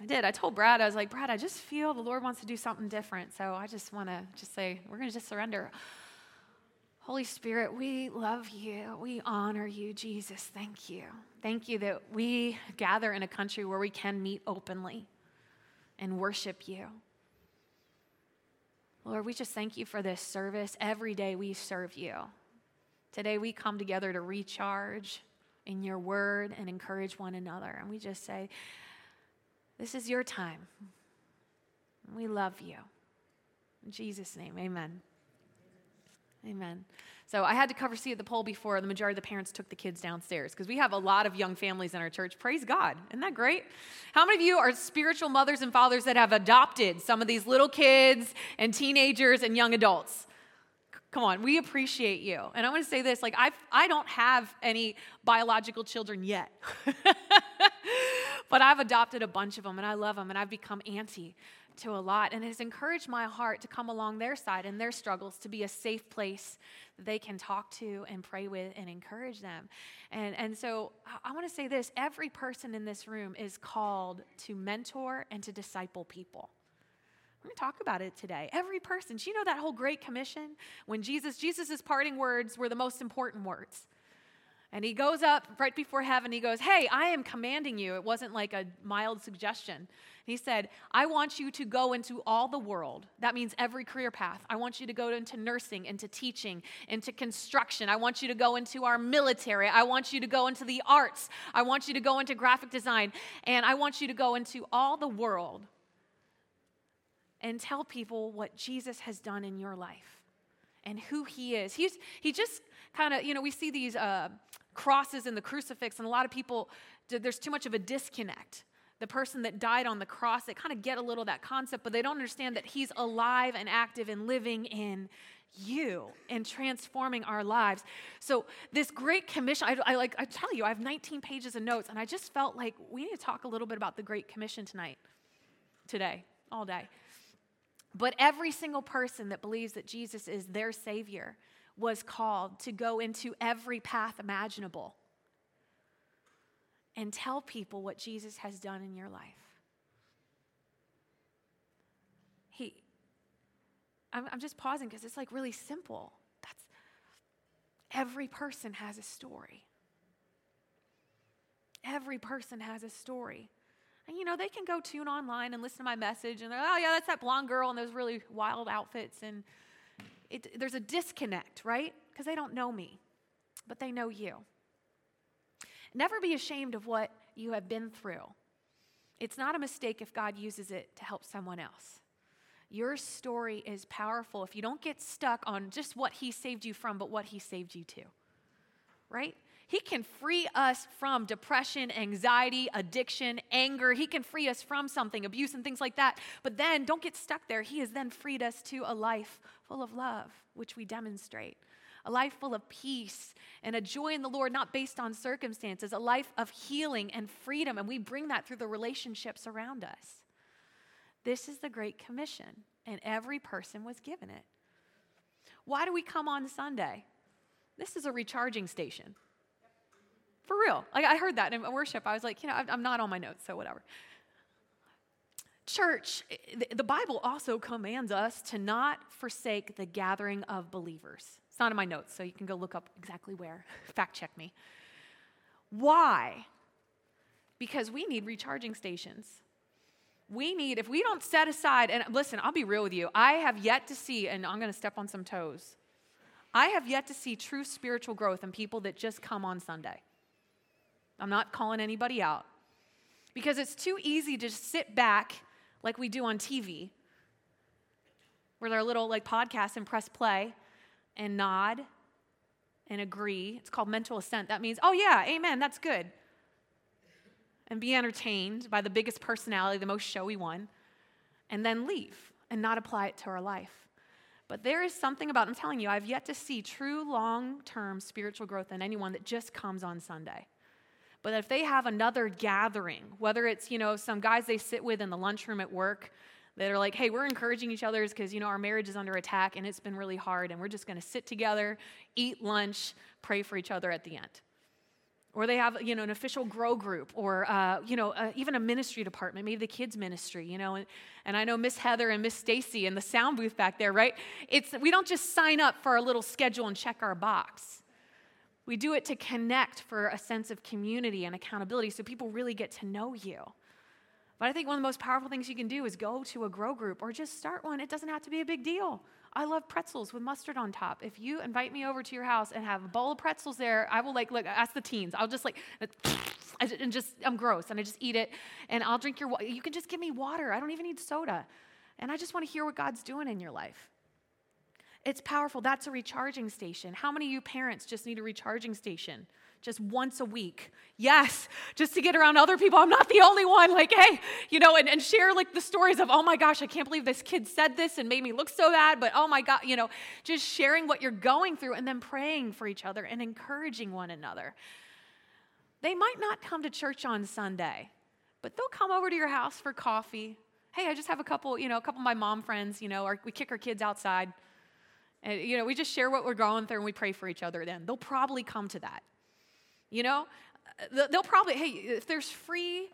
I did. I told Brad, I was like, Brad, I just feel the Lord wants to do something different. So I just want to just say, we're going to just surrender. Holy Spirit, we love you. We honor you, Jesus. Thank you. Thank you that we gather in a country where we can meet openly and worship you. Lord, we just thank you for this service. Every day we serve you. Today we come together to recharge in your word and encourage one another. And we just say, this is your time. We love you. In Jesus' name, amen. Amen. So I had to cover seat at the pole before the majority of the parents took the kids downstairs because we have a lot of young families in our church. Praise God. Isn't that great? How many of you are spiritual mothers and fathers that have adopted some of these little kids and teenagers and young adults? Come on, we appreciate you. And I want to say this, like I don't have any biological children yet. But I've adopted a bunch of them and I love them and I've become auntie to a lot, and it has encouraged my heart to come along their side and their struggles to be a safe place that they can talk to and pray with and encourage them. And so I want to say this, every person in this room is called to mentor and to disciple people. We're going to talk about it today. Every person. Do you know that whole Great Commission? When Jesus' parting words were the most important words. And he goes up right before heaven. He goes, hey, I am commanding you. It wasn't like a mild suggestion. He said, I want you to go into all the world. That means every career path. I want you to go into nursing, into teaching, into construction. I want you to go into our military. I want you to go into the arts. I want you to go into graphic design. And I want you to go into all the world and tell people what Jesus has done in your life and who he is. He just kind of, we see these crosses and the crucifix, and a lot of people, there's too much of a disconnect. The person that died on the cross, they kind of get a little of that concept, but they don't understand that he's alive and active and living in you and transforming our lives. So this Great Commission, I tell you, I have 19 pages of notes, and I just felt like we need to talk a little bit about the Great Commission today, all day. But every single person that believes that Jesus is their Savior was called to go into every path imaginable and tell people what Jesus has done in your life. I'm just pausing because it's like really simple. Every person has a story. Every person has a story. And they can go tune online and listen to my message and they're, oh yeah, that's that blonde girl in those really wild outfits. And there's a disconnect, right? Because they don't know me, but they know you. Never be ashamed of what you have been through. It's not a mistake if God uses it to help someone else. Your story is powerful if you don't get stuck on just what he saved you from, but what he saved you to, right? He can free us from depression, anxiety, addiction, anger. He can free us from something, abuse and things like that. But then don't get stuck there. He has then freed us to a life full of love, which we demonstrate. A life full of peace and a joy in the Lord, not based on circumstances. A life of healing and freedom. And we bring that through the relationships around us. This is the Great Commission, and every person was given it. Why do we come on Sunday? This is a recharging station. For real. Like I heard that in worship. I was like, I'm not on my notes, so whatever. Church, the Bible also commands us to not forsake the gathering of believers. It's not in my notes, so you can go look up exactly where. Fact check me. Why? Because we need recharging stations. If we don't set aside, and listen, I'll be real with you. I have yet to see, and I'm going to step on some toes. I have yet to see true spiritual growth in people that just come on Sunday. I'm not calling anybody out. Because it's too easy to just sit back like we do on TV, where there are little podcasts and press play and nod and agree. It's called mental assent. That means, oh yeah, amen, that's good. And be entertained by the biggest personality, the most showy one, and then leave and not apply it to our life. But there is something about, I'm telling you, I've yet to see true long-term spiritual growth in anyone that just comes on Sunday. But if they have another gathering, whether it's, some guys they sit with in the lunchroom at work that are like, hey, we're encouraging each other because, our marriage is under attack and it's been really hard and we're just going to sit together, eat lunch, pray for each other at the end. Or they have, an official grow group, or, even a ministry department, maybe the kids ministry, and I know Miss Heather and Miss Stacy in the sound booth back there, right? We don't just sign up for our little schedule and check our box. We do it to connect for a sense of community and accountability so people really get to know you. But I think one of the most powerful things you can do is go to a grow group or just start one. It doesn't have to be a big deal. I love pretzels with mustard on top. If you invite me over to your house and have a bowl of pretzels there, I will look, ask the teens. I'll just I'm gross and I just eat it and I'll drink your water. You can just give me water. I don't even need soda. And I just want to hear what God's doing in your life. It's powerful. That's a recharging station. How many of you parents just need a recharging station? Just once a week. Yes, just to get around other people. I'm not the only one. Hey, and share the stories of, oh my gosh, I can't believe this kid said this and made me look so bad, but oh my God, just sharing what you're going through and then praying for each other and encouraging one another. They might not come to church on Sunday, but they'll come over to your house for coffee. Hey, I just have a couple of my mom friends, we kick our kids outside. And, we just share what we're going through and we pray for each other then. They'll probably come to that. They'll probably, hey, if there's free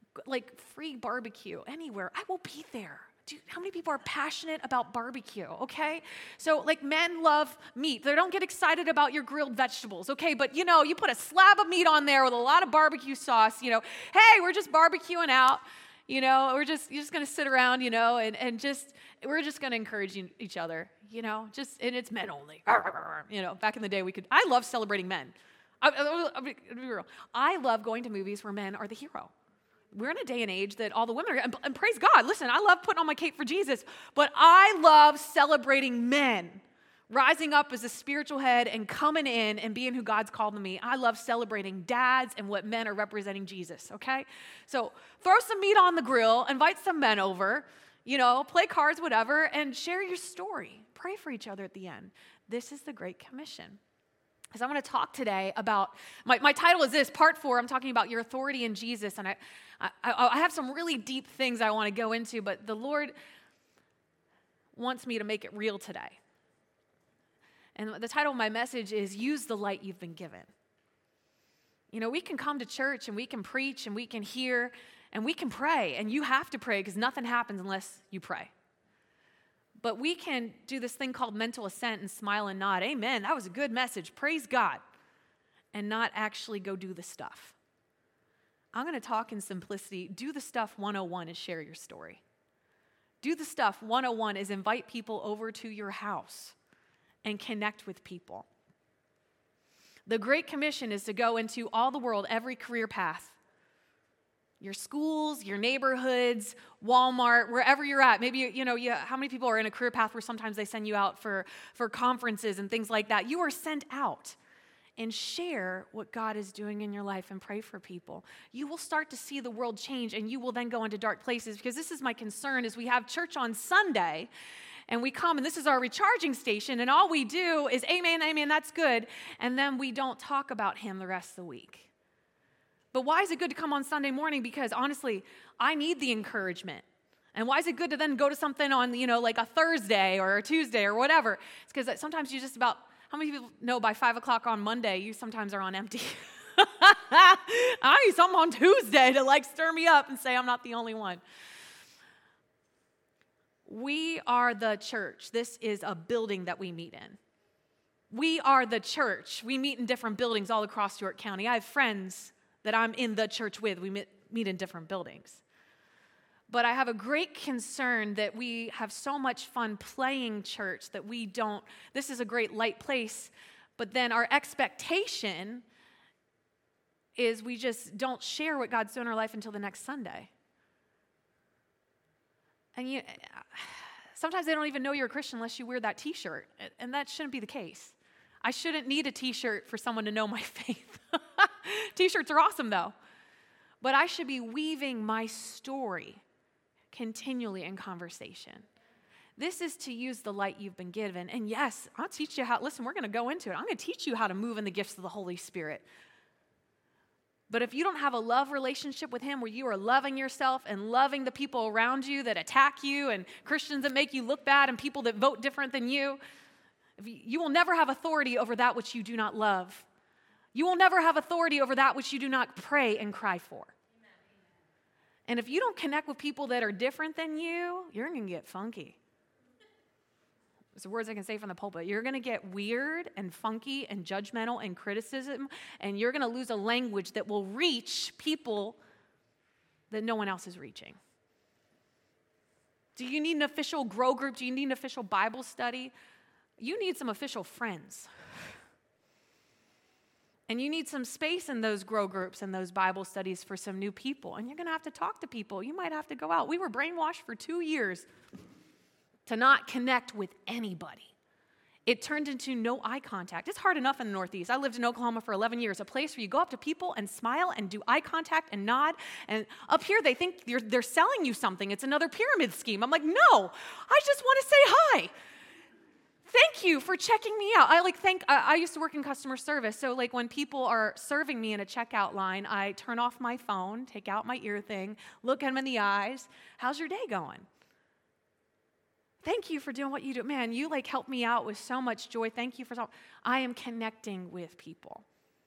barbecue anywhere, I will be there. Dude, how many people are passionate about barbecue, okay? So, men love meat. They don't get excited about your grilled vegetables, okay? But, you put a slab of meat on there with a lot of barbecue sauce, hey, we're just barbecuing out, you're just going to sit around, and we're just going to encourage each other, and it's men only. Back in the day, I love celebrating men. I'll be real. I love going to movies where men are the hero. We're in a day and age that all the women are, and praise God, listen, I love putting on my cape for Jesus, but I love celebrating men, rising up as a spiritual head and coming in and being who God's called them to be. I love celebrating dads and what men are representing Jesus, okay? So throw some meat on the grill, invite some men over, play cards, whatever, and share your story. Pray for each other at the end. This is the Great Commission. Because I want to talk today about, my title is this, part 4, I'm talking about your authority in Jesus, and I have some really deep things I want to go into, but the Lord wants me to make it real today. And the title of my message is, Use the Light You've Been Given. We can come to church, and we can preach, and we can hear, and we can pray, and you have to pray, because nothing happens unless you pray. But we can do this thing called mental assent and smile and nod. Amen, that was a good message. Praise God. And not actually go do the stuff. I'm going to talk in simplicity. Do the stuff 101 is share your story. Do the stuff 101 is invite people over to your house and connect with people. The Great Commission is to go into all the world, every career path. Your schools, your neighborhoods, Walmart, wherever you're at. Maybe, how many people are in a career path where sometimes they send you out for conferences and things like that? You are sent out and share what God is doing in your life and pray for people. You will start to see the world change, and you will then go into dark places, because this is my concern is we have church on Sunday and we come and this is our recharging station, and all we do is amen, amen, that's good. And then we don't talk about him the rest of the week. But why is it good to come on Sunday morning? Because honestly, I need the encouragement. And why is it good to then go to something on, a Thursday or a Tuesday or whatever? It's because sometimes you just about, how many people know by 5 o'clock on Monday, you sometimes are on empty? I need something on Tuesday to stir me up and say I'm not the only one. We are the church. This is a building that we meet in. We are the church. We meet in different buildings all across York County. I have friends that I'm in the church with. We meet in different buildings. But I have a great concern that we have so much fun playing church that we don't, this is a great light place, but then our expectation is we just don't share what God's doing in our life until the next Sunday. And sometimes they don't even know you're a Christian unless you wear that t-shirt, and that shouldn't be the case. I shouldn't need a t-shirt for someone to know my faith. T-shirts are awesome, though. But I should be weaving my story continually in conversation. This is to use the light you've been given. And yes, I'll teach you how, listen, we're going to go into it. I'm going to teach you how to move in the gifts of the Holy Spirit. But if you don't have a love relationship with him where you are loving yourself and loving the people around you that attack you and Christians that make you look bad and people that vote different than you, you will never have authority over that which you do not love. You will never have authority over that which you do not pray and cry for. And if you don't connect with people that are different than you, you're going to get funky. Those are words I can say from the pulpit. You're going to get weird and funky and judgmental and criticism, and you're going to lose a language that will reach people that no one else is reaching. Do you need an official grow group? Do you need an official Bible study? You need some official friends. And you need some space in those grow groups and those Bible studies for some new people. And you're going to have to talk to people. You might have to go out. We were brainwashed for 2 years to not connect with anybody. It turned into no eye contact. It's hard enough in the Northeast. I lived in Oklahoma for 11 years, a place where you go up to people and smile and do eye contact and nod. And up here, they think they're selling you something. It's another pyramid scheme. I'm like, no, I just want to say hi. Thank you for checking me out. I used to work in customer service. So when people are serving me in a checkout line, I turn off my phone, take out my ear thing, look at them in the eyes. How's your day going? Thank you for doing what you do. Man, you helped me out with so much joy. Thank you for so. I am connecting with people.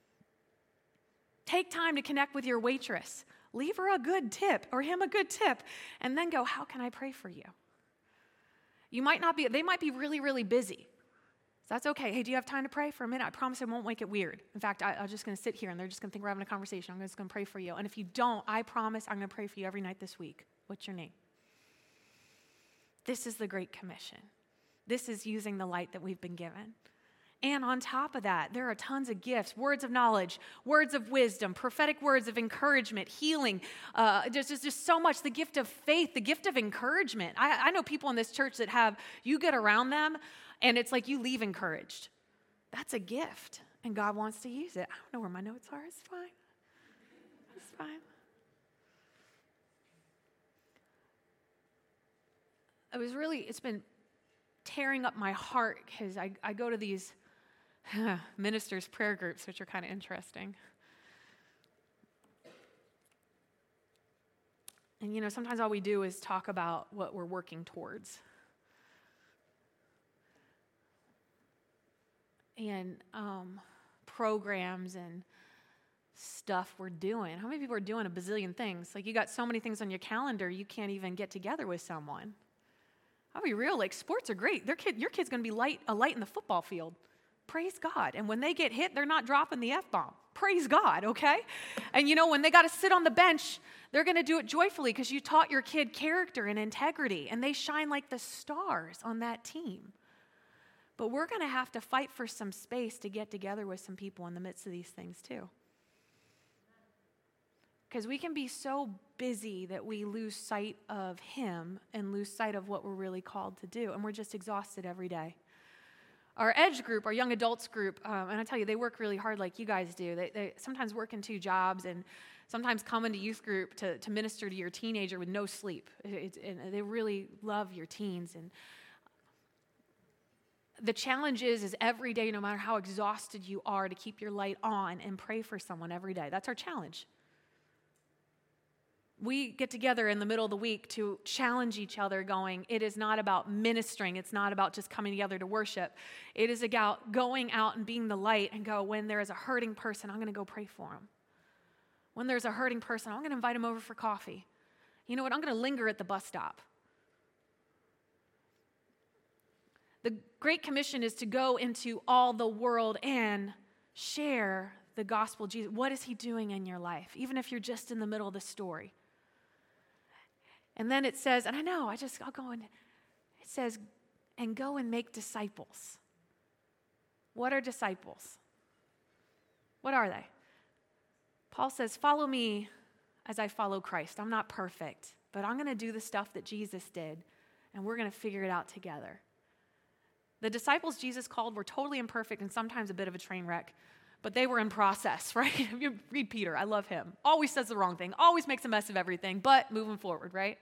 Take time to connect with your waitress. Leave her a good tip or him a good tip, and then go, how can I pray for you? They might be really, really busy. So that's okay. Hey, do you have time to pray for a minute? I promise I won't make it weird. In fact, I'm just going to sit here and they're just going to think we're having a conversation. I'm just going to pray for you. And if you don't, I promise I'm going to pray for you every night this week. What's your name? This is the Great Commission. This is using the light that we've been given. And on top of that, there are tons of gifts, words of knowledge, words of wisdom, prophetic words of encouragement, healing. There's just so much. The gift of faith, the gift of encouragement. I know people in this church that you get around them, and it's like you leave encouraged. That's a gift, and God wants to use it. I don't know where my notes are. It's fine. It's fine. It's been tearing up my heart because I go to these ministers' prayer groups, which are kind of interesting. And sometimes all we do is talk about what we're working towards. And programs and stuff we're doing. How many people are doing a bazillion things? You got so many things on your calendar, you can't even get together with someone. I'll be real, sports are great. Your kid's going to be a light in the football field. Praise God. And when they get hit, they're not dropping the F-bomb. Praise God, okay? And when they got to sit on the bench, they're going to do it joyfully because you taught your kid character and integrity, and they shine like the stars on that team. But we're going to have to fight for some space to get together with some people in the midst of these things too. Because we can be so busy that we lose sight of Him and lose sight of what we're really called to do. And we're just exhausted every day. Our EDGE group, our young adults group, and I tell you, they work really hard like you guys do. They sometimes work in 2 jobs and sometimes come into youth group to minister to your teenager with no sleep. And they really love your teens. And the challenge is every day, no matter how exhausted you are, to keep your light on and pray for someone every day. That's our challenge. We get together in the middle of the week to challenge each other going, it is not about ministering. It's not about just coming together to worship. It is about going out and being the light and go, when there is a hurting person, I'm going to go pray for them. When there's a hurting person, I'm going to invite them over for coffee. You know what? I'm going to linger at the bus stop. The Great Commission is to go into all the world and share the gospel of Jesus. What is He doing in your life? Even if you're just in the middle of the story. And then it says, and I'll go in. It says, and go and make disciples. What are disciples? What are they? Paul says, follow me as I follow Christ. I'm not perfect, but I'm going to do the stuff that Jesus did, and we're going to figure it out together. The disciples Jesus called were totally imperfect and sometimes a bit of a train wreck, but they were in process, right? You read Peter, I love him. Always says the wrong thing, always makes a mess of everything, but moving forward, right?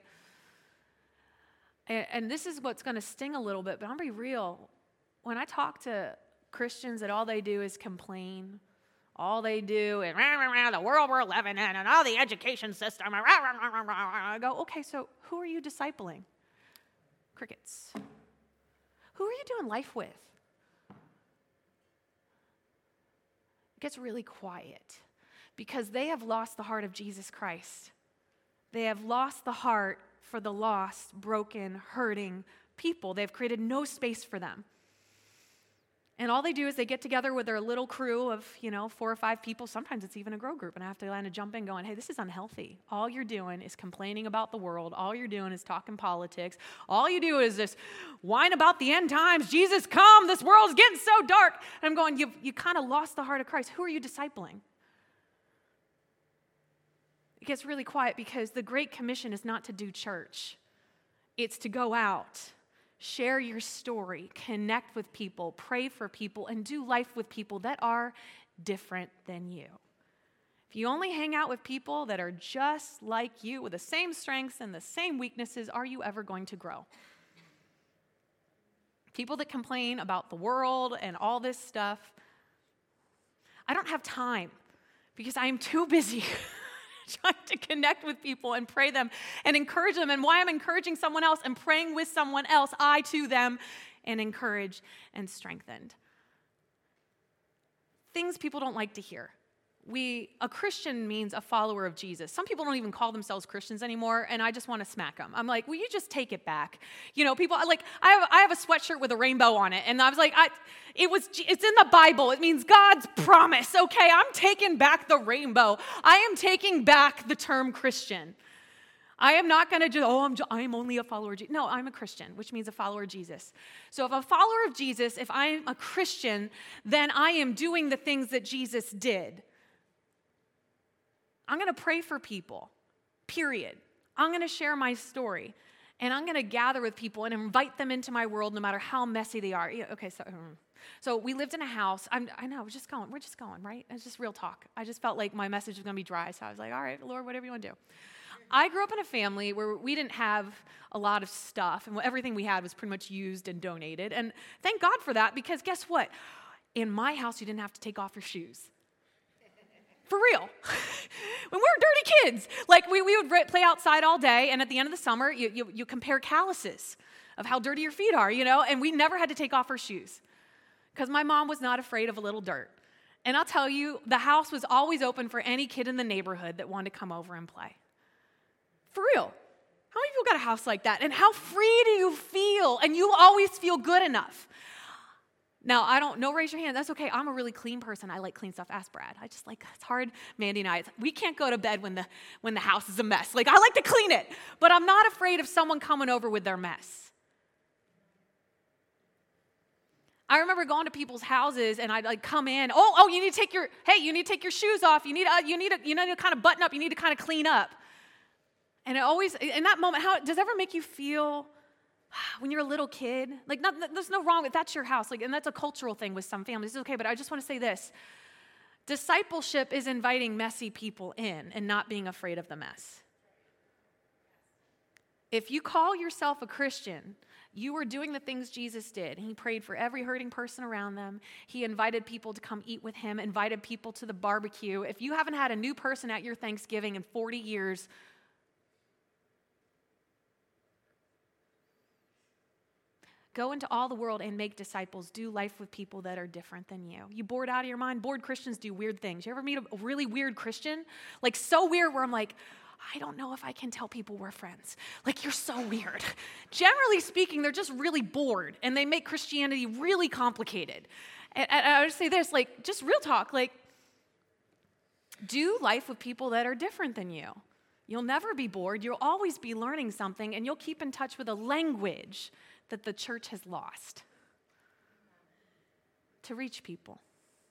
And this is what's going to sting a little bit, but I'm going to be real. When I talk to Christians that all they do is complain, all they do is the world we're living in and all the education system, I go, okay, so who are you discipling? Crickets. Who are you doing life with? it gets really quiet because they have lost the heart of Jesus Christ. They have lost the heart for the lost, broken, hurting people. They've created no space for them. And all they do is they get together with their little crew of, 4 or 5 people. Sometimes it's even a grow group. And I have to kind of jump in going, hey, this is unhealthy. All you're doing is complaining about the world. All you're doing is talking politics. All you do is just whine about the end times. Jesus, come. This world's getting so dark. And I'm going, you kind of lost the heart of Christ. Who are you discipling? It gets really quiet because the Great Commission is not to do church. It's to go out, share your story, connect with people, pray for people, and do life with people that are different than you. If you only hang out with people that are just like you with the same strengths and the same weaknesses, are you ever going to grow? People that complain about the world and all this stuff, I don't have time because I am too busy trying to connect with people and pray them and encourage them. And why I'm encouraging someone else and praying with someone else, I to them and encouraged and strengthened. Things people don't like to hear. A Christian means a follower of Jesus. Some people don't even call themselves Christians anymore, and I just want to smack them. I'm like, will you just take it back? People like I have a sweatshirt with a rainbow on it, and I was like, it's in the Bible. It means God's promise. Okay, I'm taking back the rainbow. I am taking back the term Christian. I am not going to just, I'm only a follower of Jesus. No, I'm a Christian, which means a follower of Jesus. So if I'm a follower of Jesus, if I'm a Christian, then I am doing the things that Jesus did. I'm going to pray for people, period. I'm going to share my story, and I'm going to gather with people and invite them into my world no matter how messy they are. Yeah, okay, so we lived in a house. I know, we're just going, right? It's just real talk. I just felt like my message was going to be dry, so I was like, all right, Lord, whatever you want to do. I grew up in a family where we didn't have a lot of stuff, and everything we had was pretty much used and donated, and thank God for that, because guess what? In my house, you didn't have to take off your shoes. For real. When we were dirty kids, like we would play outside all day, and at the end of the summer, you compare calluses of how dirty your feet are, and we never had to take off our shoes because my mom was not afraid of a little dirt. And I'll tell you, the house was always open for any kid in the neighborhood that wanted to come over and play. For real. How many people got a house like that? And how free do you feel? And you always feel good enough. Now, no, raise your hand. That's okay. I'm a really clean person. I like clean stuff. Ask Brad. It's hard. Mandy and I, we can't go to bed when the house is a mess. Like, I like to clean it, but I'm not afraid of someone coming over with their mess. I remember going to people's houses and I'd come in. You need to take your shoes off. You need to kind of button up. You need to kind of clean up. And it always, in that moment, does it ever make you feel when you're a little kid? Like, there's no wrong with that's your house. Like, and that's a cultural thing with some families. It's okay, but I just want to say this. Discipleship is inviting messy people in and not being afraid of the mess. If you call yourself a Christian, you are doing the things Jesus did. He prayed for every hurting person around them. He invited people to come eat with him, invited people to the barbecue. If you haven't had a new person at your Thanksgiving in 40 years, go into all the world and make disciples. Do life with people that are different than you. You bored out of your mind? Bored Christians do weird things. You ever meet a really weird Christian? Like, so weird where I'm like, I don't know if I can tell people we're friends. Like, you're so weird. Generally speaking, they're just really bored, and they make Christianity really complicated. And I would say this, like, just real talk, like, do life with people that are different than you. You'll never be bored. You'll always be learning something, and you'll keep in touch with a language that the church has lost to reach people.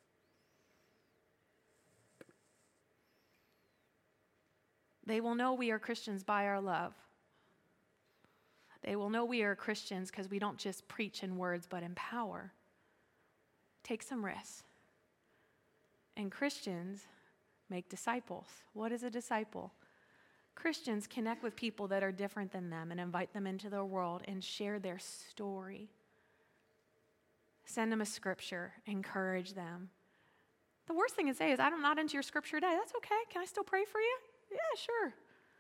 They will know we are Christians by our love. They will know we are Christians because we don't just preach in words, but in power. Take some risks. And Christians make disciples. What is a disciple? Christians connect with people that are different than them and invite them into their world and share their story. Send them a scripture, encourage them. The worst thing to say is, I'm not into your scripture today. That's okay. Can I still pray for you? Yeah, sure.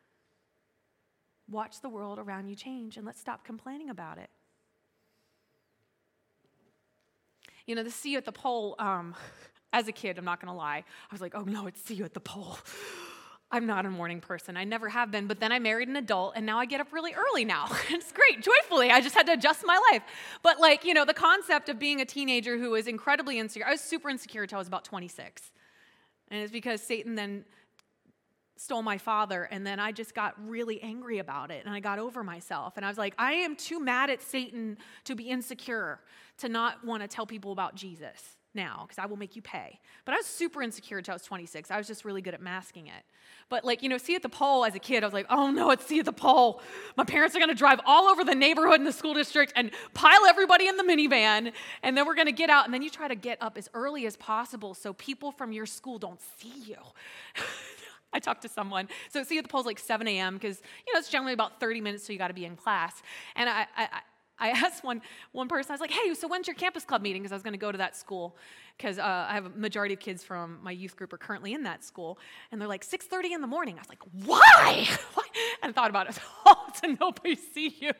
Watch the world around you change, and let's stop complaining about it. The sea at the pole, As a kid, I'm not going to lie. I was like, oh no, it's see you at the pole. I'm not a morning person. I never have been. But then I married an adult, and now I get up really early now. It's great, joyfully. I just had to adjust my life. But the concept of being a teenager who was incredibly insecure. I was super insecure until I was about 26. And it's because Satan then stole my father, and then I just got really angry about it, and I got over myself. And I was like, I am too mad at Satan to be insecure, to not want to tell people about Jesus now, because I will make you pay. But I was super insecure until I was 26. I was just really good at masking it. But see at the pole as a kid, I was like, oh no, it's see at the pole. My parents are going to drive all over the neighborhood and the school district and pile everybody in the minivan, and then we're going to get out. And then you try to get up as early as possible so people from your school don't see you. I talked to someone. So see at the pole's like 7 a.m. because, it's generally about 30 minutes so you got to be in class. And I asked one person, I was like, hey, so when's your campus club meeting? Because I was going to go to that school because I have a majority of kids from my youth group are currently in that school. And they're like, 6:30 in the morning. I was like, why? And thought about it. Oh, so nobody see you.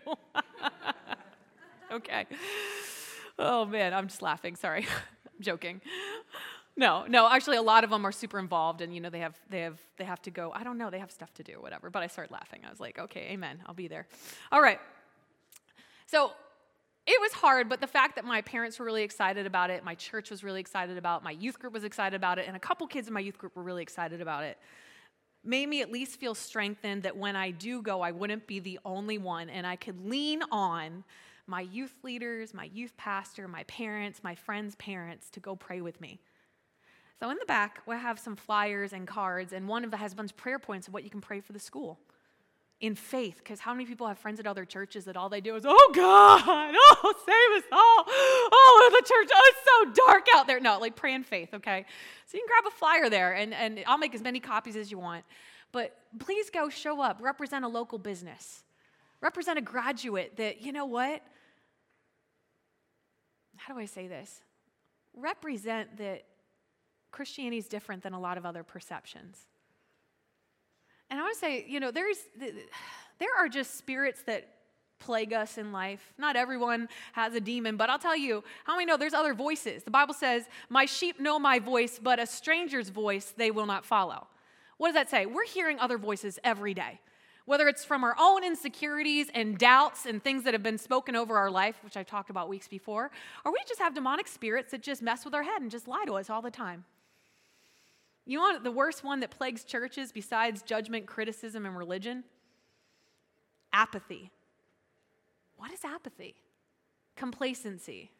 Okay. Oh, man, I'm just laughing. Sorry. I'm joking. No, actually a lot of them are super involved and, they have to go. I don't know. They have stuff to do or whatever. But I started laughing. I was like, okay, amen. I'll be there. All right. So it was hard, but the fact that my parents were really excited about it, my church was really excited about it, my youth group was excited about it, and a couple kids in my youth group were really excited about it, made me at least feel strengthened that when I do go, I wouldn't be the only one, and I could lean on my youth leaders, my youth pastor, my parents, my friends' parents to go pray with me. So in the back, we'll have some flyers and cards, and one of them has a bunch of prayer points of what you can pray for the school. In faith, because how many people have friends at other churches that all they do is, oh God, oh, save us all, oh, the church, oh, it's so dark out there. No, pray in faith, okay? So you can grab a flyer there, and I'll make as many copies as you want. But please go show up, represent a local business, represent a graduate that, you know what? How do I say this? Represent that Christianity is different than a lot of other perceptions. And I want to say, there are just spirits that plague us in life. Not everyone has a demon, but I'll tell you, how many know there's other voices? The Bible says, my sheep know my voice, but a stranger's voice they will not follow. What does that say? We're hearing other voices every day, whether it's from our own insecurities and doubts and things that have been spoken over our life, which I talked about weeks before, or we just have demonic spirits that just mess with our head and just lie to us all the time. You want the worst one that plagues churches besides judgment, criticism, and religion? Apathy. What is apathy? Complacency.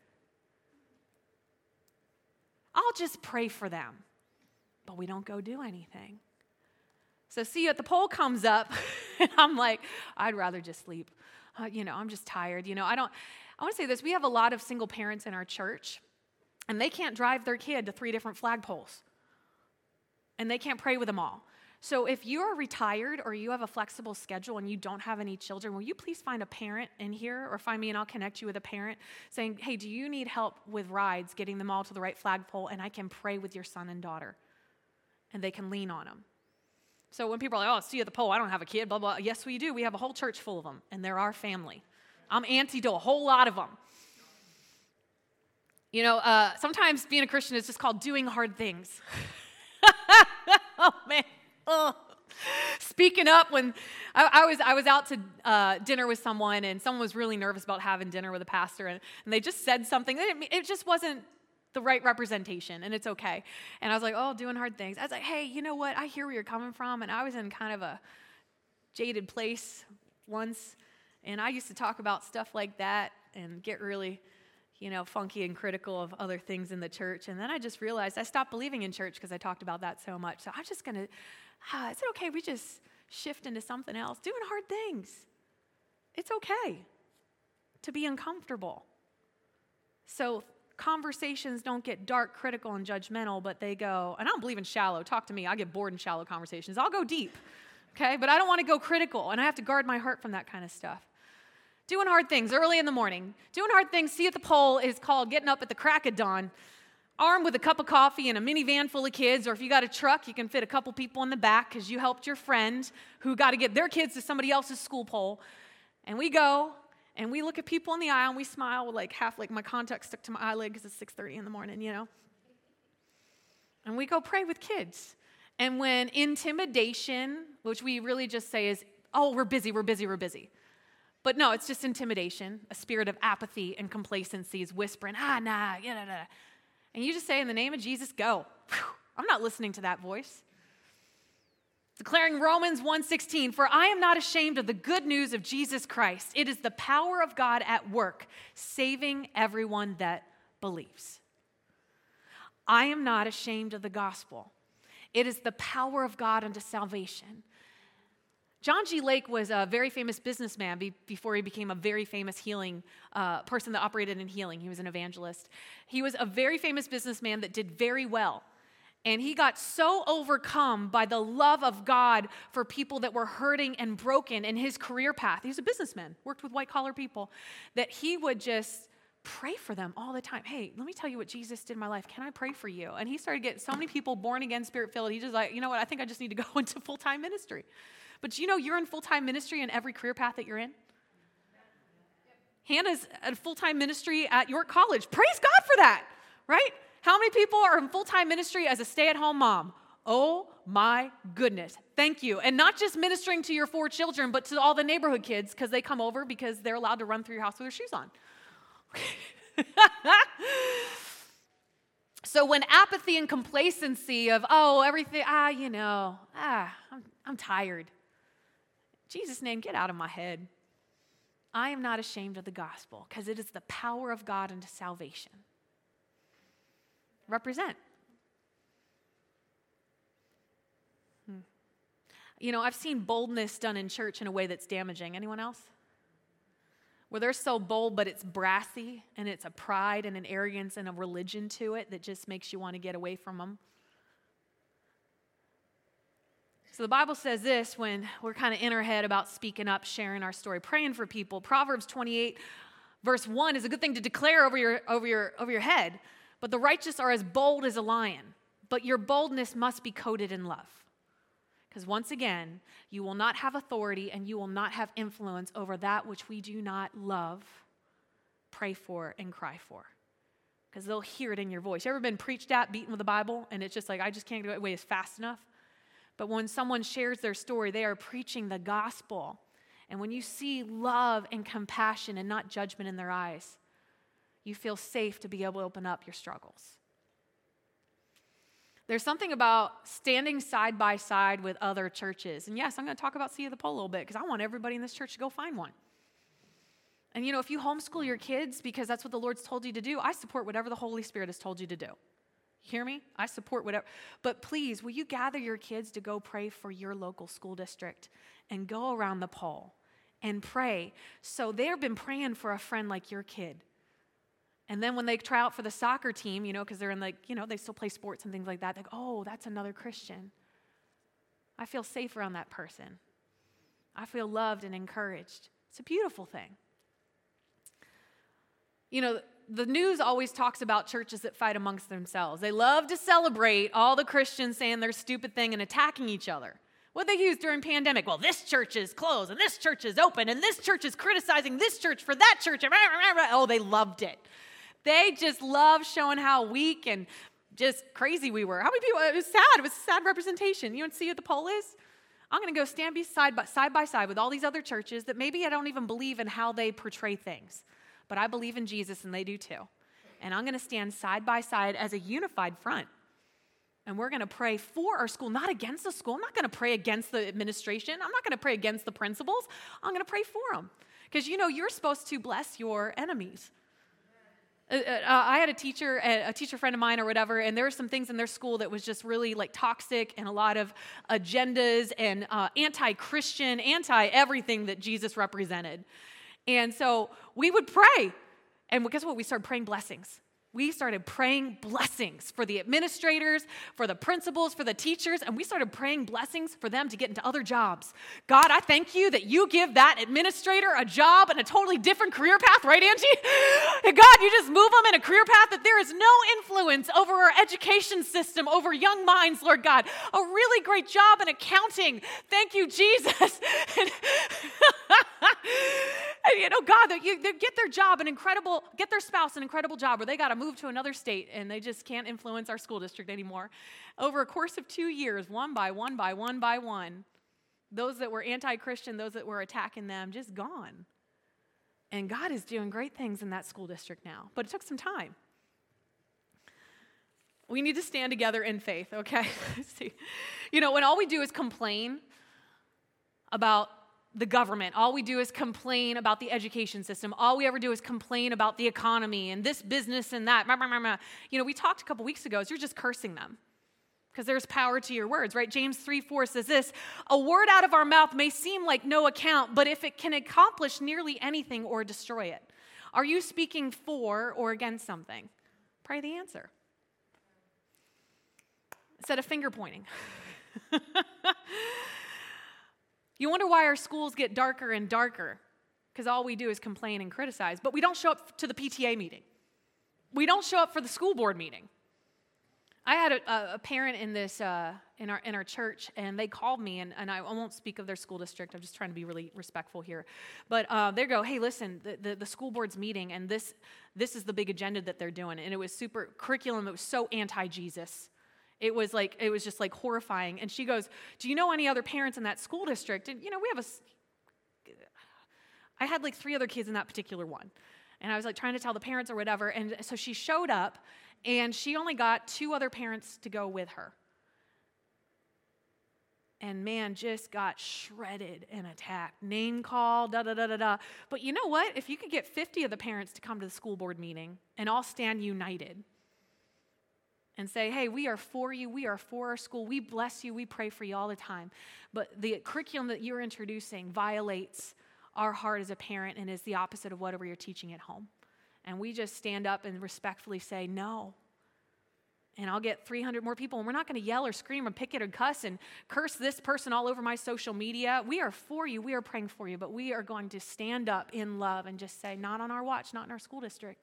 I'll just pray for them, but we don't go do anything. So see you at the pole comes up, and I'm like, I'd rather just sleep. I'm just tired. I want to say this. We have a lot of single parents in our church, and they can't drive their kid to 3 different flagpoles. And they can't pray with them all. So if you are retired or you have a flexible schedule and you don't have any children, will you please find a parent in here or find me and I'll connect you with a parent saying, hey, do you need help with rides, getting them all to the right flagpole, and I can pray with your son and daughter. And they can lean on them. So when people are like, oh, see you at the pole, I don't have a kid, blah, blah. Yes, we do. We have a whole church full of them, and they're our family. I'm auntie to a whole lot of them. Sometimes being a Christian is just called doing hard things. Oh, man. Oh. Speaking up when I was out to dinner with someone, and someone was really nervous about having dinner with a pastor, and they just said something. It just wasn't the right representation, and it's okay. And I was like, oh, doing hard things. I was like, hey, you know what? I hear where you're coming from, and I was in kind of a jaded place once, and I used to talk about stuff like that and get really funky and critical of other things in the church. And then I just realized I stopped believing in church because I talked about that so much. So I'm just going to, is it okay we just shift into something else? Doing hard things. It's okay to be uncomfortable. So conversations don't get dark, critical, and judgmental, but they go, and I don't believe in shallow. Talk to me. I get bored in shallow conversations. I'll go deep, okay? But I don't want to go critical, and I have to guard my heart from that kind of stuff. Doing hard things early in the morning. Doing hard things, see at the pole, is called getting up at the crack of dawn, armed with a cup of coffee and a minivan full of kids, or if you got a truck, you can fit a couple people in the back because you helped your friend who got to get their kids to somebody else's school pole. And we go, and we look at people in the aisle, and we smile with half my contact stuck to my eyelid because it's 6:30 in the morning, And we go pray with kids. And when intimidation, which we really just say is, oh, we're busy. But no, it's just intimidation. A spirit of apathy and complacency is whispering, nah. And you just say, in the name of Jesus, go. Whew, I'm not listening to that voice. Declaring Romans 1:16, for I am not ashamed of the good news of Jesus Christ. It is the power of God at work, saving everyone that believes. I am not ashamed of the gospel. It is the power of God unto salvation. John G. Lake was a very famous businessman before he became a very famous healing person that operated in healing. He was an evangelist. He was a very famous businessman that did very well. And he got so overcome by the love of God for people that were hurting and broken in his career path. He was a businessman, worked with white-collar people, that he would just pray for them all the time. Hey, let me tell you what Jesus did in my life. Can I pray for you? And he started getting so many people born again, spirit-filled. He just like, you know what, I think I just need to go into full-time ministry. But you know you're in full-time ministry in every career path that you're in? Hannah's at full-time ministry at York College. Praise God for that, right? How many people are in full-time ministry as a stay-at-home mom? Oh my goodness. Thank you. And not just ministering to your 4 children, but to all the neighborhood kids because they come over because they're allowed to run through your house with their shoes on. So when apathy and complacency of, everything, I'm tired. In Jesus' name, get out of my head. I am not ashamed of the gospel because it is the power of God unto salvation. Represent. I've seen boldness done in church in a way that's damaging. Anyone else? Where they're so bold, but it's brassy, and it's a pride and an arrogance and a religion to it that just makes you want to get away from them. So the Bible says this when we're kind of in our head about speaking up, sharing our story, praying for people. Proverbs 28, verse 1 is a good thing to declare over your head. But the righteous are as bold as a lion, but your boldness must be coated in love. Because once again, you will not have authority and you will not have influence over that which we do not love, pray for, and cry for. Because they'll hear it in your voice. You ever been preached at, beaten with the Bible, and it's just like, I just can't get away as fast enough? But when someone shares their story, they are preaching the gospel. And when you see love and compassion and not judgment in their eyes, you feel safe to be able to open up your struggles. There's something about standing side by side with other churches. And yes, I'm going to talk about Sea of the Pole a little bit because I want everybody in this church to go find one. And if you homeschool your kids because that's what the Lord's told you to do, I support whatever the Holy Spirit has told you to do. Hear me? I support whatever. But please, will you gather your kids to go pray for your local school district and go around the pole and pray? So they've been praying for a friend like your kid. And then when they try out for the soccer team, because they're in they still play sports and things like that, they go, oh, that's another Christian. I feel safe around that person. I feel loved and encouraged. It's a beautiful thing. The news always talks about churches that fight amongst themselves. They love to celebrate all the Christians saying their stupid thing and attacking each other. What they use during pandemic? Well, this church is closed, and this church is open, and this church is criticizing this church for that church. Oh, they loved it. They just love showing how weak and just crazy we were. How many people? It was sad. It was a sad representation. You want to see what the poll is? I'm going to go stand side by side with all these other churches that maybe I don't even believe in how they portray things. But I believe in Jesus, and they do too. And I'm going to stand side by side as a unified front. And we're going to pray for our school, not against the school. I'm not going to pray against the administration. I'm not going to pray against the principals. I'm going to pray for them. Because you're supposed to bless your enemies. I had a teacher friend of mine or whatever, and there were some things in their school that was just really toxic and a lot of agendas and anti-Christian, anti-everything that Jesus represented. And so we would pray. And guess what? We started praying blessings. We started praying blessings for the administrators, for the principals, for the teachers, and we started praying blessings for them to get into other jobs. God, I thank you that you give that administrator a job and a totally different career path, right, Angie? And God, you just move them in a career path that there is no influence over our education system, over young minds, Lord God. A really great job in accounting. Thank you, Jesus. And know, God, they get their spouse an incredible job where they got to move to another state and they just can't influence our school district anymore. Over a course of 2 years, one by one, those that were anti-Christian, those that were attacking them, just gone. And God is doing great things in that school district now. But it took some time. We need to stand together in faith, okay? See, you know, when all we do is complain about the government, all we do is complain about the education system, all we ever do is complain about the economy and this business and that. You know, we talked a couple weeks ago, so you're just cursing them because there's power to your words, right? James 3:4 says this, a word out of our mouth may seem like no account, but if it can accomplish nearly anything or destroy it. Are you speaking for or against something? Pray the answer. Instead of finger pointing. You wonder why our schools get darker and darker, because all we do is complain and criticize, but we don't show up to the PTA meeting. We don't show up for the school board meeting. I had a parent in this in our church, and they called me, and I won't speak of their school district. I'm just trying to be really respectful here. But they go, hey, listen, the school board's meeting, and this is the big agenda that they're doing, and it was super curriculum. It was so anti-Jesus. It was just like horrifying. And she goes, do you know any other parents in that school district? And, you know, I had like 3 other kids in that particular one. And I was like trying to tell the parents or whatever. And so she showed up, and she only got 2 other parents to go with her. And man, just got shredded and attacked. Name call, da-da-da-da-da. But you know what? If you could get 50 of the parents to come to the school board meeting and all stand united, and say, hey, we are for you, we are for our school, we bless you, we pray for you all the time. But the curriculum that you're introducing violates our heart as a parent and is the opposite of whatever you're teaching at home. And we just stand up and respectfully say, no. And I'll get 300 more people, and we're not going to yell or scream or picket or cuss and curse this person all over my social media. We are for you, we are praying for you, but we are going to stand up in love and just say, not on our watch, not in our school district.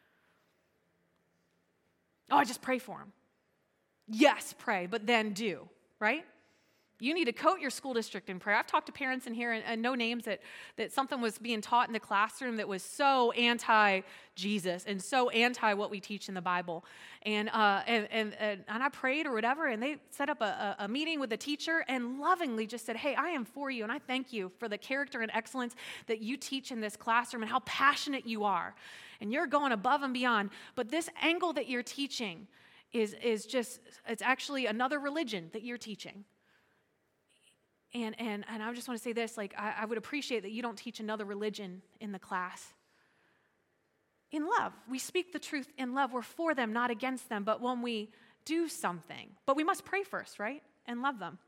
Oh, I just pray for them. Yes, pray, but then do, right? You need to coat your school district in prayer. I've talked to parents in here, and no names, that something was being taught in the classroom that was so anti-Jesus and so anti what we teach in the Bible. And I prayed or whatever, and they set up a meeting with the teacher and lovingly just said, hey, I am for you, and I thank you for the character and excellence that you teach in this classroom and how passionate you are. And you're going above and beyond. But this angle that you're teaching is just, it's actually another religion that you're teaching. And I just want to say this, like, I would appreciate that you don't teach another religion in the class. In love. We speak the truth in love. We're for them, not against them. But when we do something, but we must pray first, right? And love them.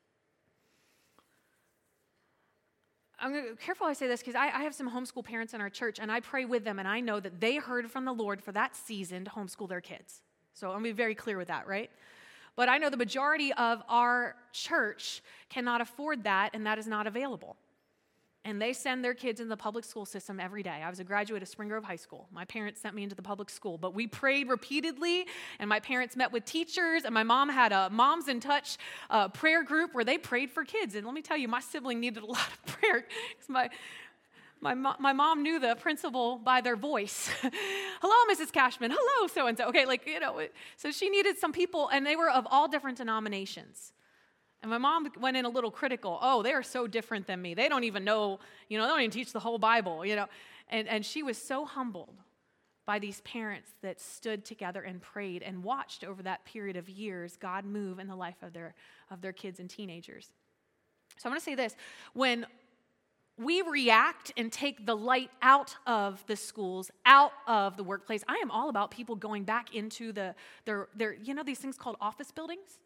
I'm going to be careful I say this because I have some homeschool parents in our church, and I pray with them, and I know that they heard from the Lord for that season to homeschool their kids. So I'm going to be very clear with that, right? But I know the majority of our church cannot afford that, and that is not available. And they send their kids in the public school system every day. I was a graduate of Spring Grove High School. My parents sent me into the public school, but we prayed repeatedly, and my parents met with teachers, and my mom had a Moms in Touch prayer group where they prayed for kids. And let me tell you, my sibling needed a lot of prayer because my mom knew the principal by their voice. Hello, Mrs. Cashman. Hello, so-and-so. Okay, so she needed some people, and they were of all different denominations. And my mom went in a little critical. Oh, they are so different than me. They don't even know, they don't even teach the whole Bible, And she was so humbled by these parents that stood together and prayed and watched over that period of years God move in the life of their kids and teenagers. So I'm going to say this. When we react and take the light out of the schools, out of the workplace, I am all about people going back into their these things called office buildings.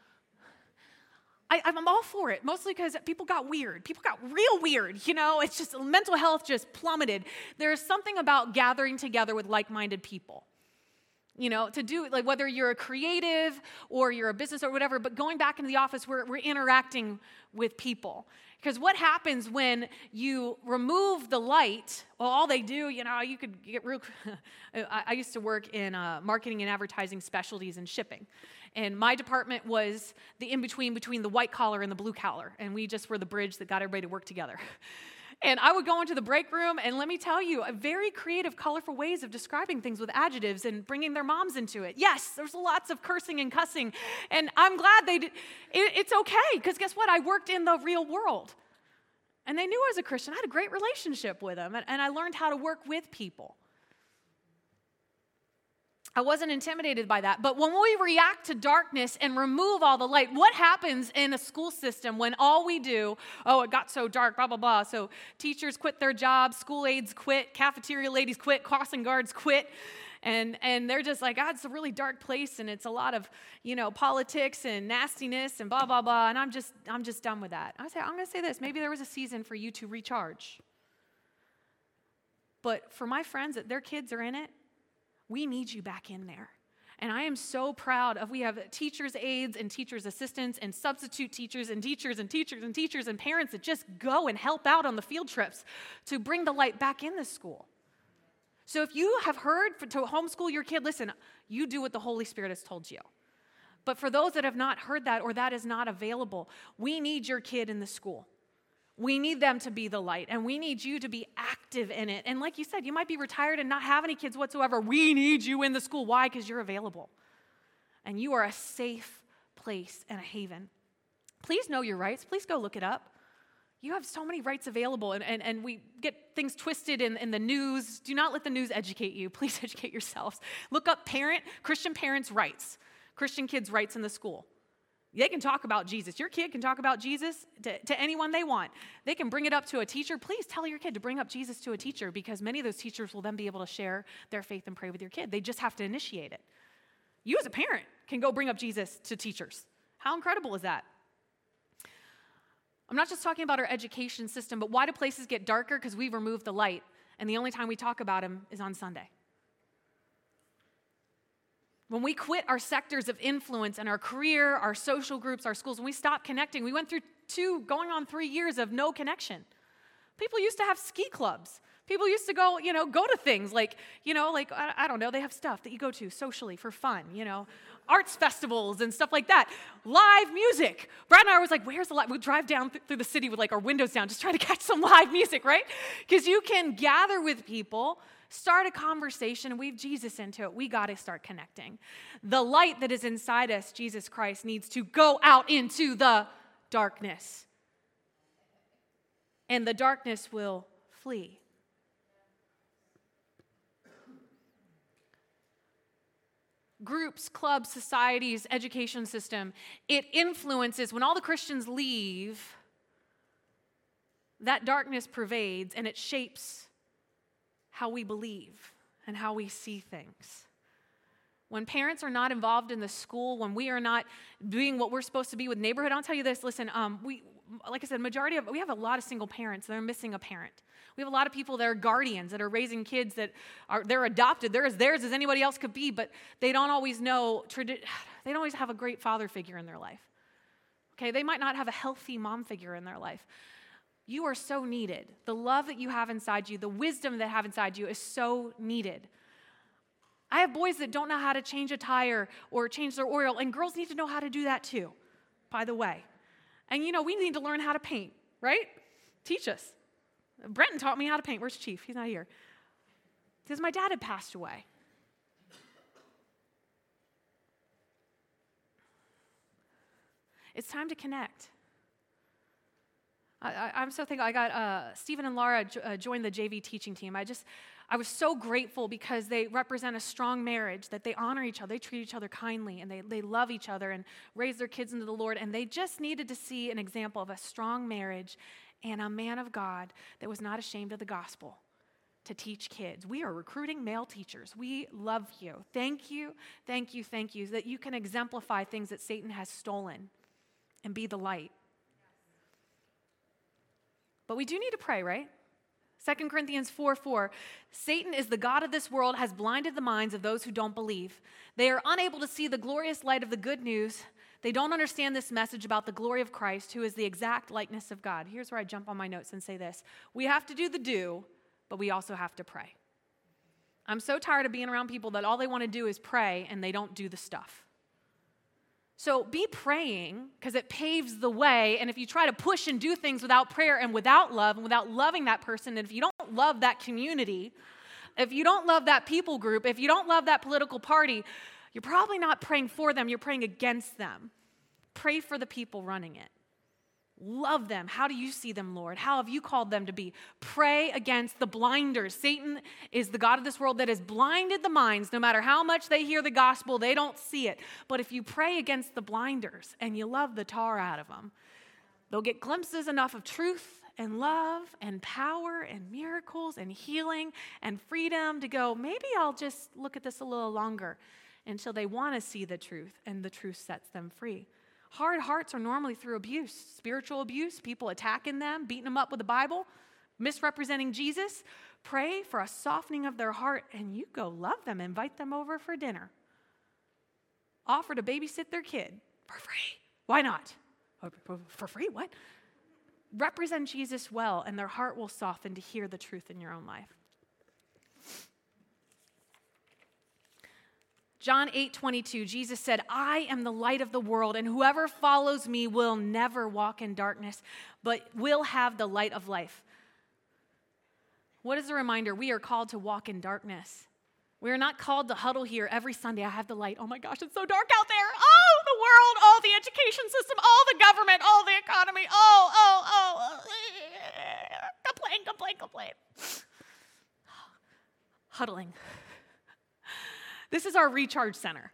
I'm all for it, mostly because people got weird. People got real weird, It's just mental health just plummeted. There's something about gathering together with like-minded people, to do, like whether you're a creative or you're a business or whatever, but going back into the office, we're interacting with people. Because what happens when you remove the light? Well, all they do, you could get real. I used to work in marketing and advertising specialties and shipping. And my department was the in-between between the white collar and the blue collar. And we just were the bridge that got everybody to work together. And I would go into the break room, and let me tell you, very creative, colorful ways of describing things with adjectives and bringing their moms into it. Yes, there's lots of cursing and cussing, and I'm glad they did. It's okay, because guess what? I worked in the real world, and they knew I was a Christian. I had a great relationship with them, and I learned how to work with people. I wasn't intimidated by that. But when we react to darkness and remove all the light, what happens in a school system when all we do, oh, it got so dark, blah, blah, blah. So teachers quit their jobs, school aides quit, cafeteria ladies quit, crossing guards quit. And they're just like, God, it's a really dark place, and it's a lot of, politics and nastiness and blah, blah, blah. And I'm just done with that. I'm going to say this. Maybe there was a season for you to recharge. But for my friends that their kids are in it, we need you back in there. And I am so proud of, we have teachers' aides and teachers' assistants and substitute teachers and teachers and teachers and teachers and parents that just go and help out on the field trips to bring the light back in the school. So if you have heard to homeschool your kid, listen, you do what the Holy Spirit has told you. But for those that have not heard that or that is not available, we need your kid in the school. We need them to be the light, and we need you to be active in it. And like you said, you might be retired and not have any kids whatsoever. We need you in the school. Why? Because you're available. And you are a safe place and a haven. Please know your rights. Please go look it up. You have so many rights available, and we get things twisted in the news. Do not let the news educate you. Please educate yourselves. Look up Christian parents' rights, Christian kids' rights in the school. They can talk about Jesus. Your kid can talk about Jesus to anyone they want. They can bring it up to a teacher. Please tell your kid to bring up Jesus to a teacher, because many of those teachers will then be able to share their faith and pray with your kid. They just have to initiate it. You as a parent can go bring up Jesus to teachers. How incredible is that? I'm not just talking about our education system, but why do places get darker? Because we've removed the light, and the only time we talk about him is on Sunday. When we quit our sectors of influence and our career, our social groups, our schools, when we stop connecting, we went through going on 3 years of no connection. People used to have ski clubs. People used to go to things like I don't know, they have stuff that you go to socially for fun, arts festivals and stuff like that. Live music. Brad and I was like, where's the live? We drive down through the city with our windows down, just trying to catch some live music, right? Because you can gather with people, start a conversation, and weave Jesus into it. We got to start connecting. The light that is inside us, Jesus Christ, needs to go out into the darkness. And the darkness will flee. Groups, clubs, societies, education system, it influences, when all the Christians leave, that darkness pervades and it shapes how we believe and how we see things. When parents are not involved in the school, when we are not doing what we're supposed to be with neighborhood, I'll tell you this, listen, like I said, we have a lot of single parents that are missing a parent. We have a lot of people that are guardians, that are raising kids they're adopted. They're as theirs as anybody else could be, but they don't always know, they don't always have a great father figure in their life. Okay, they might not have a healthy mom figure in their life. You are so needed. The love that you have inside you, the wisdom that you have inside you is so needed. I have boys that don't know how to change a tire or change their oil, and girls need to know how to do that too, by the way. And we need to learn how to paint, right? Teach us. Brenton taught me how to paint. Where's Chief? He's not here. Because my dad had passed away. It's time to connect. I'm so thankful. I got Stephen and Laura joined the JV teaching team. I was so grateful because they represent a strong marriage, that they honor each other, they treat each other kindly, and they love each other and raise their kids into the Lord. And they just needed to see an example of a strong marriage and a man of God that was not ashamed of the gospel to teach kids. We are recruiting male teachers. We love you. Thank you, thank you, thank you, that you can exemplify things that Satan has stolen and be the light. But we do need to pray, right? 2 Corinthians 4:4, Satan is the god of this world, has blinded the minds of those who don't believe. They are unable to see the glorious light of the good news. They don't understand this message about the glory of Christ, who is the exact likeness of God. Here's where I jump on my notes and say this. We have to do the do, but we also have to pray. I'm so tired of being around people that all they want to do is pray and they don't do the stuff. So be praying, because it paves the way. And if you try to push and do things without prayer and without love and without loving that person, and if you don't love that community, if you don't love that people group, if you don't love that political party, you're probably not praying for them, you're praying against them. Pray for the people running it. Love them. How do you see them, Lord? How have you called them to be? Pray against the blinders. Satan is the god of this world that has blinded the minds. No matter how much they hear the gospel, they don't see it. But if you pray against the blinders and you love the tar out of them, they'll get glimpses enough of truth and love and power and miracles and healing and freedom to go, maybe I'll just look at this a little longer, until they want to see the truth, and the truth sets them free. Hard hearts are normally through abuse, spiritual abuse, people attacking them, beating them up with the Bible, misrepresenting Jesus. Pray for a softening of their heart, and you go love them, invite them over for dinner. Offer to babysit their kid for free. Why not? For free? What? Represent Jesus well, and their heart will soften to hear the truth in your own life. John 8:22, Jesus said, I am the light of the world, and whoever follows me will never walk in darkness, but will have the light of life. What is a reminder? We are called to walk in darkness. We are not called to huddle here every Sunday. I have the light. Oh my gosh, it's so dark out there. Oh, the world, oh, the education system, oh, the government, oh, the economy, complain. Huddling. This is our recharge center,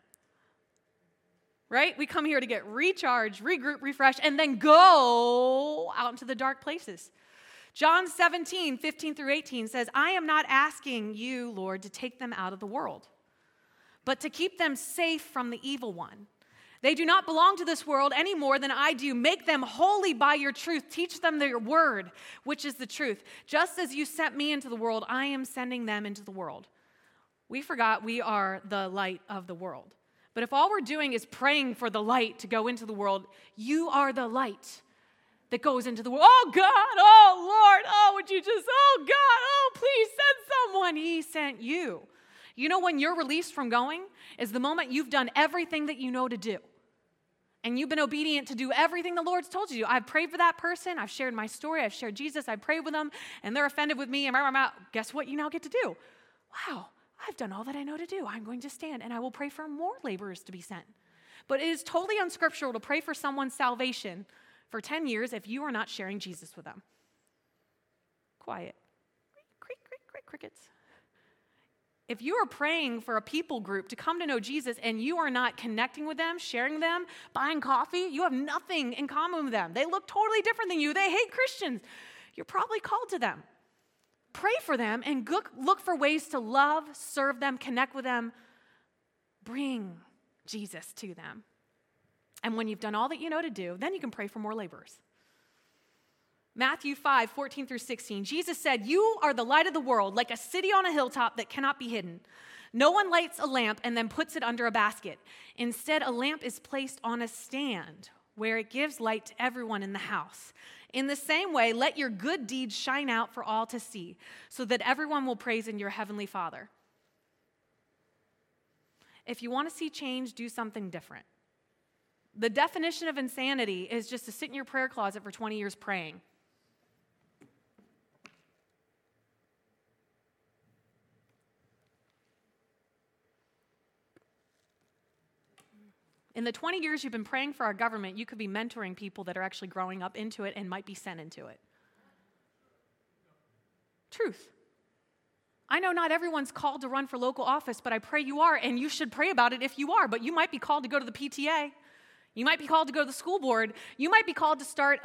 right? We come here to get recharged, regroup, refresh, and then go out into the dark places. John 17:15 through 18 says, I am not asking you, Lord, to take them out of the world, but to keep them safe from the evil one. They do not belong to this world any more than I do. Make them holy by your truth. Teach them your word, which is the truth. Just as you sent me into the world, I am sending them into the world. We forgot we are the light of the world. But if all we're doing is praying for the light to go into the world, you are the light that goes into the world. Oh, God, oh, Lord, oh, would you just, oh, God, oh, please send someone. He sent you. You know when you're released from going is the moment you've done everything that you know to do. And you've been obedient to do everything the Lord's told you to do. I've prayed for that person. I've shared my story. I've shared Jesus. I've prayed with them, and they're offended with me. And guess what you now get to do? Wow. I've done all that I know to do. I'm going to stand, and I will pray for more laborers to be sent. But it is totally unscriptural to pray for someone's salvation for 10 years if you are not sharing Jesus with them. Quiet. Crickets. If you are praying for a people group to come to know Jesus and you are not connecting with them, sharing them, buying coffee, you have nothing in common with them. They look totally different than you. They hate Christians. You're probably called to them. Pray for them and look for ways to love, serve them, connect with them, bring Jesus to them. And when you've done all that you know to do, then you can pray for more laborers. Matthew 5:14 through 16, Jesus said, you are the light of the world, like a city on a hilltop that cannot be hidden. No one lights a lamp and then puts it under a basket. Instead, a lamp is placed on a stand where it gives light to everyone in the house. In the same way, let your good deeds shine out for all to see, so that everyone will praise in your heavenly Father. If you want to see change, do something different. The definition of insanity is just to sit in your prayer closet for 20 years praying. In the 20 years you've been praying for our government, you could be mentoring people that are actually growing up into it and might be sent into it. Truth. I know not everyone's called to run for local office, but I pray you are, and you should pray about it if you are. But you might be called to go to the PTA. You might be called to go to the school board. You might be called to start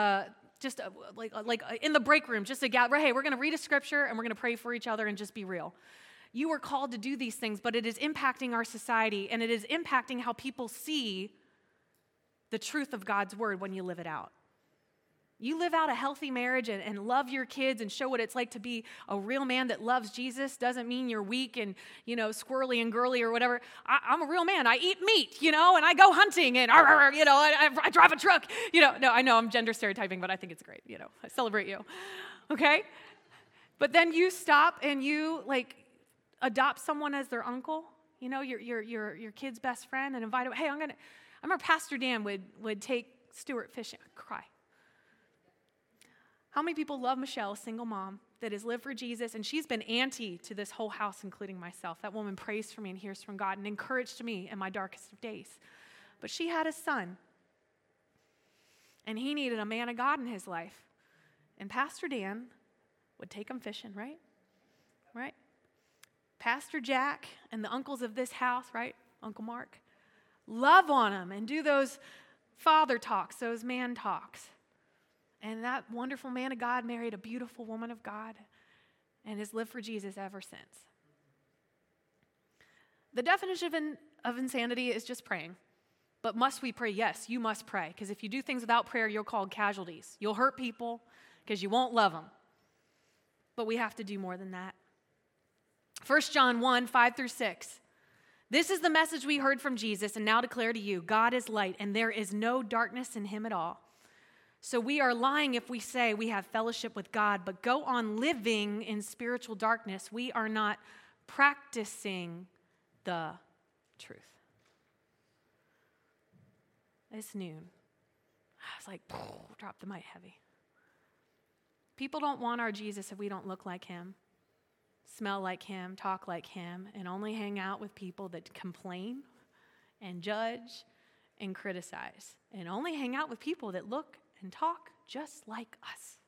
like in the break room, just a gather. Hey, we're going to read a scripture and we're going to pray for each other and just be real. You are called to do these things, but it is impacting our society, and it is impacting how people see the truth of God's word when you live it out. You live out a healthy marriage and love your kids and show what it's like to be a real man that loves Jesus. Doesn't mean you're weak and, squirrely and girly or whatever. I'm a real man. I eat meat, and I go hunting and, I drive a truck. No, I know I'm gender stereotyping, but I think it's great. I celebrate you. Okay? But then you stop and you, adopt someone as their uncle, your kid's best friend, and invite him. Hey, I remember Pastor Dan would take Stuart fishing. I'd cry. How many people love Michelle, a single mom that has lived for Jesus, and she's been auntie to this whole house, including myself. That woman prays for me and hears from God and encouraged me in my darkest of days. But she had a son, and he needed a man of God in his life. And Pastor Dan would take him fishing, right? Right? Pastor Jack and the uncles of this house, right? Uncle Mark, love on him and do those father talks, those man talks. And that wonderful man of God married a beautiful woman of God and has lived for Jesus ever since. The definition of insanity is just praying. But must we pray? Yes, you must pray. Because if you do things without prayer, you're called casualties. You'll hurt people because you won't love them. But we have to do more than that. 1 John 1, 5-6. This is the message we heard from Jesus and now declare to you. God is light, and there is no darkness in him at all. So we are lying if we say we have fellowship with God, but go on living in spiritual darkness. We are not practicing the truth. It's noon. I was like, drop the mic heavy. People don't want our Jesus if we don't look like him, smell like him, talk like him, and only hang out with people that complain and judge and criticize, and only hang out with people that look and talk just like us.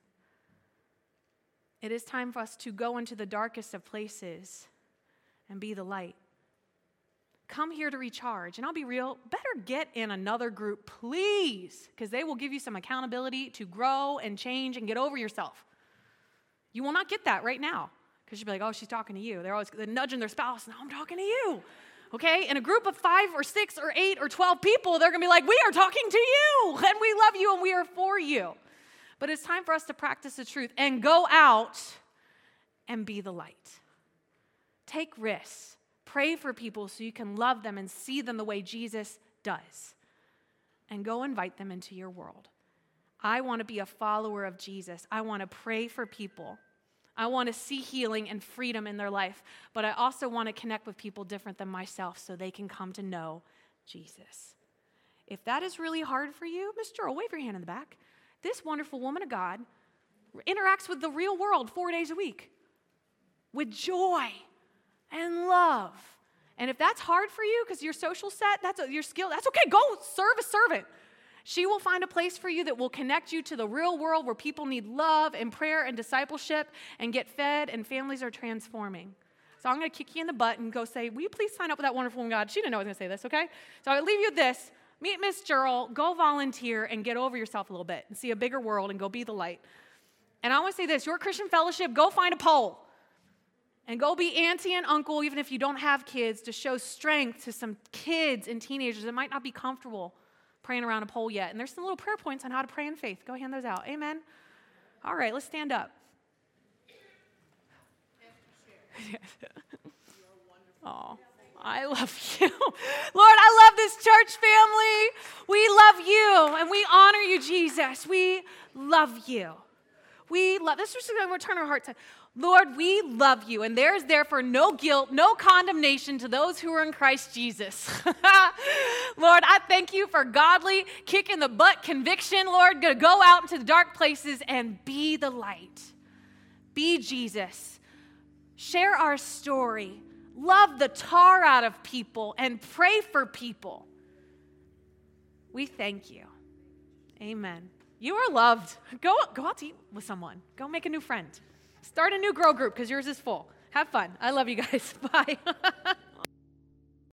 It is time for us to go into the darkest of places and be the light. Come here to recharge. And I'll be real, better get in another group, please, because they will give you some accountability to grow and change and get over yourself. You will not get that right now, because you'll be like, oh, she's talking to you. They're nudging their spouse. No, I'm talking to you. Okay? In a group of 5 or 6 or 8 or 12 people, they're going to be like, we are talking to you, and we love you, and we are for you. But it's time for us to practice the truth and go out and be the light. Take risks. Pray for people so you can love them and see them the way Jesus does. And go invite them into your world. I want to be a follower of Jesus. I want to pray for people. I want to see healing and freedom in their life, but I also want to connect with people different than myself so they can come to know Jesus. If that is really hard for you, Miss Gerald, wave your hand in the back. This wonderful woman of God interacts with the real world 4 days a week with joy and love. And if that's hard for you because your social set, that's your skill, that's okay. Go serve a servant. She will find a place for you that will connect you to the real world where people need love and prayer and discipleship and get fed and families are transforming. So I'm going to kick you in the butt and go say, will you please sign up with that wonderful woman God? She didn't know I was going to say this, okay? So I leave you with this. Meet Miss Gerald, go volunteer and get over yourself a little bit and see a bigger world and go be the light. And I want to say this, your Christian fellowship, go find a pole and go be auntie and uncle, even if you don't have kids, to show strength to some kids and teenagers that might not be comfortable praying around a pole yet. And there's some little prayer points on how to pray in faith. Go hand those out. Amen. All right, let's stand up. Oh, I love you. Lord, I love this church family. We love you and we honor you, Jesus. We love you. This is going to turn our hearts. Lord, we love you, and there is therefore no guilt, no condemnation to those who are in Christ Jesus. Lord, I thank you for godly, kick-in-the-butt conviction, Lord, to go out into the dark places and be the light. Be Jesus. Share our story. Love the tar out of people and pray for people. We thank you. Amen. You are loved. Go out to eat with someone. Go make a new friend. Start a new girl group because yours is full. Have fun. I love you guys. Bye.